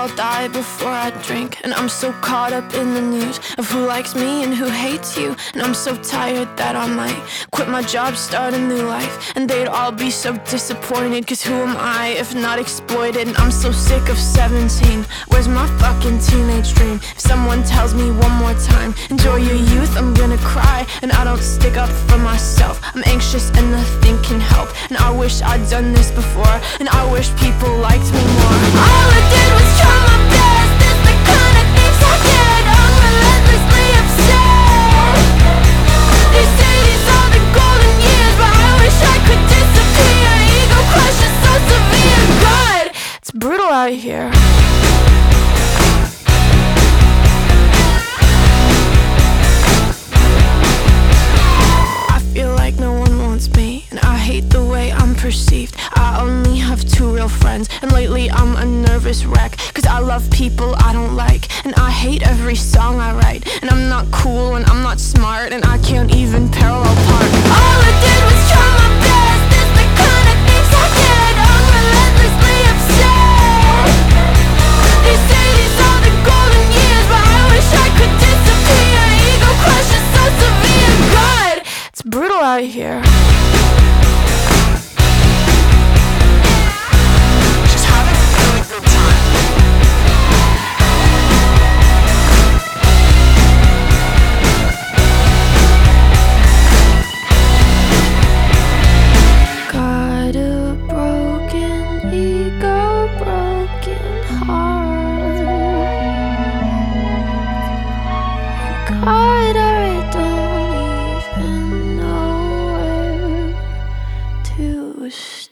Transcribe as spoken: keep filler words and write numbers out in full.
I'll die before I drink. And I'm so caught up in the news of who likes me and who hates you. And I'm so tired that I might quit my job, start a new life. And they'd all be so disappointed, cause who am I if not exploited? And I'm so sick of seventeen. Where's my fucking teenage dream? If someone tells me one more time, enjoy your youth, I'm gonna cry. And I don't stick up for myself, I'm anxious and nothing can help. And I wish I'd done this before, and I wish people liked me more. All I did was try my best, it's the kind of things I get. I'm relentlessly upset. They say these are the golden years, but I wish I could disappear. Ego crush is so severe. God, it's brutal out here. Perceived. I only have two real friends, and lately I'm a nervous wreck, cause I love people I don't like, and I hate every song I write. And I'm not cool, and I'm not smart, and I can't even parallel park. All I did was try my best, it's the kind of things I get. I'm relentlessly upset. They say these are the golden years, but I wish I could disappear. Ego crush is so severe. God, it's brutal out here. God, I don't even know where to start.